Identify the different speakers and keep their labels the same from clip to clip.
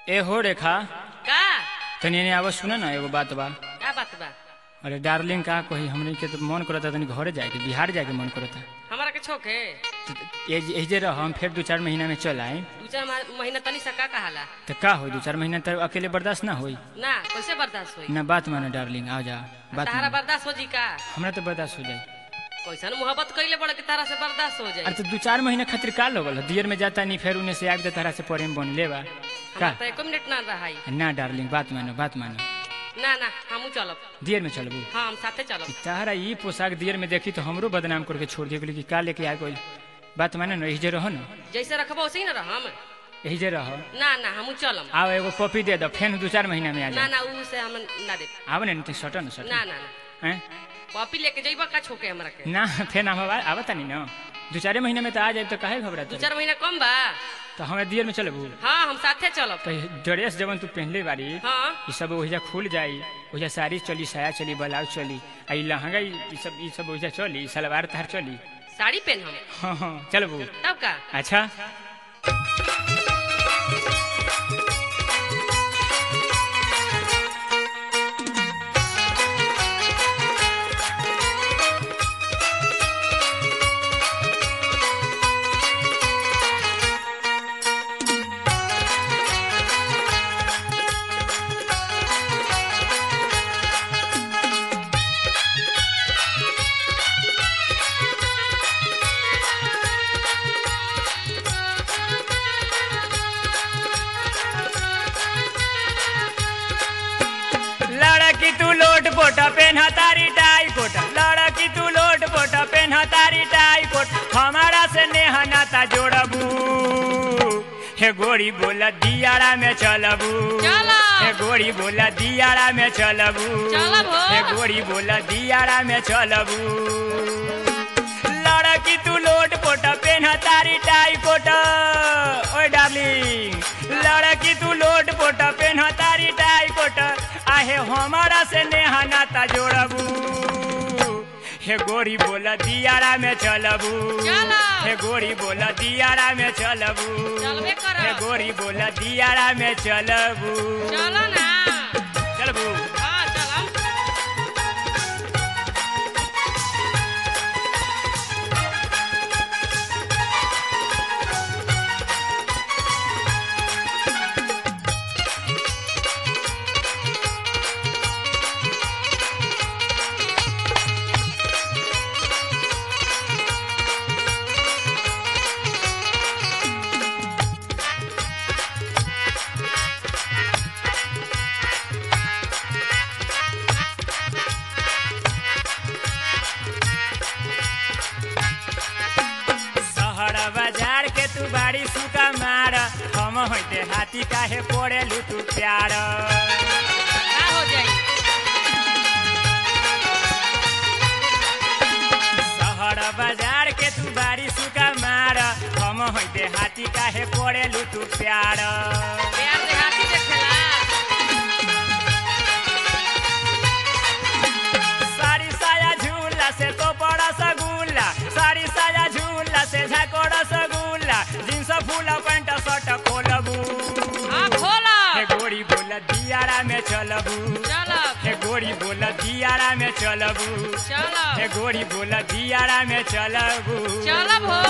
Speaker 1: ए हो रेखा
Speaker 2: का
Speaker 1: तनी एने आवाज सुना ना एगो बात बा।
Speaker 2: का बात बा?
Speaker 1: अरे डार्लिंग का कही हमनी के तो मन करता तनी घरे जाए के बिहार जाए के मन करता।
Speaker 2: हमारा के छोक है
Speaker 1: एजे रह हम फिर 2-4 महीना में चल आए।
Speaker 2: 2-4 महीना तनी सा का कहाला
Speaker 1: तो का हो 2-4 महीना तक अकेले बर्दाश्त ना होई
Speaker 2: ना कैसे बर्दाश्त होई?
Speaker 1: ना। बात मानो डार्लिंग आ जा बात
Speaker 2: तारा
Speaker 1: मानो।
Speaker 2: बर्दाश्त हो जी का?
Speaker 1: हमरा तो बर्दाश्त हो जाए।
Speaker 2: कैसन मोहब्बत कइले बड़ा के तारा से बर्दाश्त हो जाए?
Speaker 1: अरे तो 2-4 महीना खातिर का लगल दियर में जाता नहीं फिर उन्हें से आग तारा से प्रेम बन लेबा का?
Speaker 2: तो 1 मिनट ना रहाई
Speaker 1: ना डार्लिंग बात मानो बात मानो।
Speaker 2: ना ना हमू चलब।
Speaker 1: दियर में चलबू?
Speaker 2: हाँ हम साथे चलब।
Speaker 1: तारा ई पोशाक दियर में देखी तो हमरो बदनाम करके छोड़ दिए कि का लेके आ गई। बात मानो ना यही जे रहो ना
Speaker 2: जैसे रखबो वैसे ही ना रहम।
Speaker 1: यही जे रहो।
Speaker 2: ना ना हमू चलम।
Speaker 1: आओ एगो पपी दे दो फिर 2-4 महीना में आ
Speaker 2: ना
Speaker 1: जा।
Speaker 2: ना ऊ से हम ना दे।
Speaker 1: आव ने तो सटो ना सटो।
Speaker 2: ना ना ना
Speaker 1: हैं
Speaker 2: पॉपी लेके जइबा का छोके हमरा के?
Speaker 1: ना फिर हम आवता नहीं ना 2-4 महीना में तो आ जाए तो काहे घबरात?
Speaker 2: 2-4 महीना कम बा।
Speaker 1: तो हमें दियर में चलबू?
Speaker 2: हाँ हम साथे चलब।
Speaker 1: तो ड्रेस जवन तू पहनले बारी
Speaker 2: हाँ
Speaker 1: ई सब ओहिजा खुल जाई। ओहिजा साड़ी चली साया चली ब्लाउज चली आ ई लहंगा ई सब ओहिजा चली सलवार तार चली।
Speaker 2: साड़ी पहन हम
Speaker 1: हाँ हाँ चलबू?
Speaker 2: तब का?
Speaker 1: अच्छा लड़की तू लोट पोट पेन्हा तारी टाई कोट। लड़की तू लोट पोट पेन्हा तारी टाई कोट। हमारा से नेहा नाता जोड़बू हे गोरी बोला दियारा में चलबू।
Speaker 2: चलो।
Speaker 1: हे गोरी बोला दियारा में चलबू।
Speaker 2: चलब हो।
Speaker 1: हे गोरी बोला दियारा में चलबू। लड़की तू लोट पोट पेन्हा तारी टाई कोट। ओए डार्लिंग लड़की तू लोट पोट पेन्हा तारी टाई कोट। आहे हमारा से नेहा नाता जोड़बू हे गोरी बोला दियारा में चलबू।
Speaker 2: चलो।
Speaker 1: हे गोरी बोला दियारा में चलबू।
Speaker 2: चलबे करब।
Speaker 1: हे गोरी बोला दियारा में चलबू।
Speaker 2: चलो ना।
Speaker 1: चलबू?
Speaker 2: हाँ चलम।
Speaker 1: शहर बाजार के तू बाड़ी सुका मार। हम होते हाथी काहे पड़ेलू तू प्यार।
Speaker 2: का हो जाई?
Speaker 1: शहर बाजार के तू बाड़ी सुका मार। हम होते हाथी काहे पड़ेलू तू प्यार।
Speaker 2: प्यार देहाती देखेला।
Speaker 1: साड़ी साया झूला से तो बड़ा सगुल्ला। साड़ी साया झूला से झाकोड़ा सगुल्ला। जींस फूला पैंट शर्ट खोलबू
Speaker 2: हाँ खोला।
Speaker 1: हे गोरी बोला दियारा में चलबू।
Speaker 2: चलब।
Speaker 1: हे गोरी बोला दियारा में चलबू।
Speaker 2: चलब।
Speaker 1: हे गोरी बोला दियारा में चलबू।
Speaker 2: चलब हो।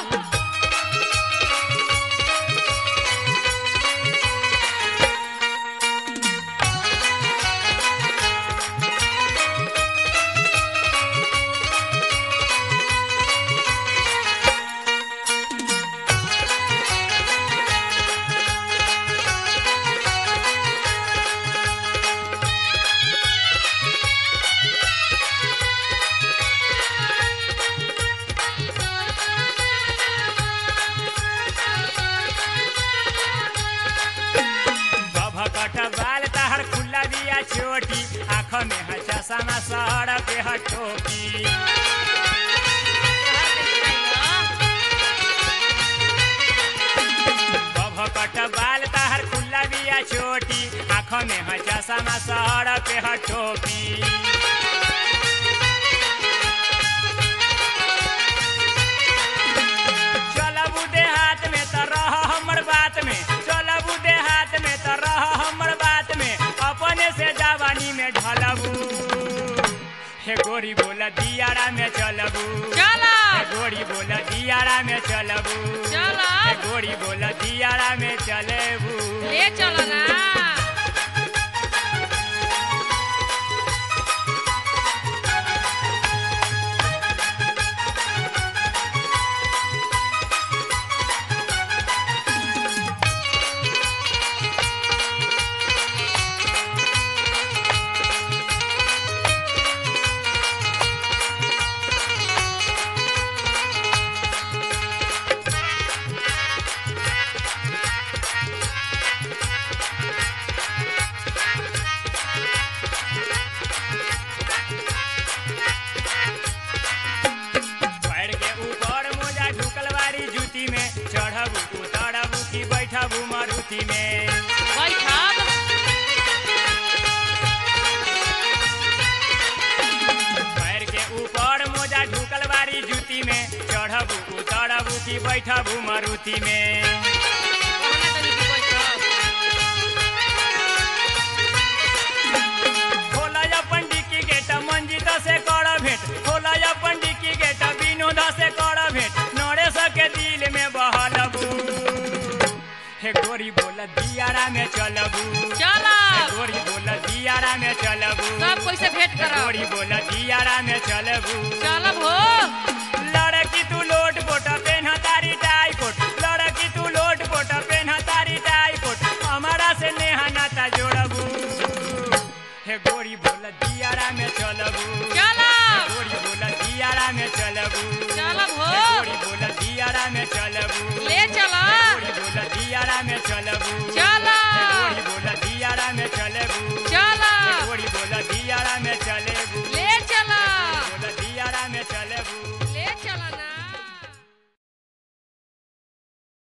Speaker 1: भभकट बाल तहर खुला दिया चोटी। आँख में है चश्मा सर पे है टोपी। भभकट बाल तहर खुला दिया चोटी। आँख में है चश्मा सर पे है टोपी। चलबू देहात में तो रह हमर बात में। चलबू देहात में तो गोरी बोला दियारा में चलबू
Speaker 2: चलो
Speaker 1: गोरी बोला दियारा में चलबू
Speaker 2: चलो
Speaker 1: गोरी बोला दियारा में चलेबू
Speaker 2: ले चलो ना
Speaker 1: चढ़बू उतरबू की बैठबू मारुति में
Speaker 2: बैठब
Speaker 1: पैर के ऊपर मोजा ढुकल बारी जूती में चढ़बू उतरबू की बैठबू मारुति में
Speaker 2: कहना तनी की बैठब
Speaker 1: खोला अपन डिक्की गेट मंजित से कर भेंट खोला अपन डिक्की गेट विनोद से कर भेंट नरेश के दिल में बहलबू हे गोरी बोला दियारा में चलबू
Speaker 2: चलो
Speaker 1: गोरी बोला दियारा में चलबू
Speaker 2: सब कोई से भेंट करब
Speaker 1: गोरी बोला दियारा में चलबू
Speaker 2: चलब हो
Speaker 1: लड़की तू लोट पोट पेन्हा तारी टाई कोट लड़की तू लोट पोट पेन्हा तारी टाई कोट हमारा से नेहा नाता जोड़बू हे गोरी बोला दियारा में चलबू
Speaker 2: चलो
Speaker 1: गोरी बोला दियारा में चलबू
Speaker 2: चलब हो
Speaker 1: गोरी बोला दियारा में चलबू
Speaker 2: ले चलो
Speaker 1: गोरी बोला दियारा में चलबू
Speaker 2: चल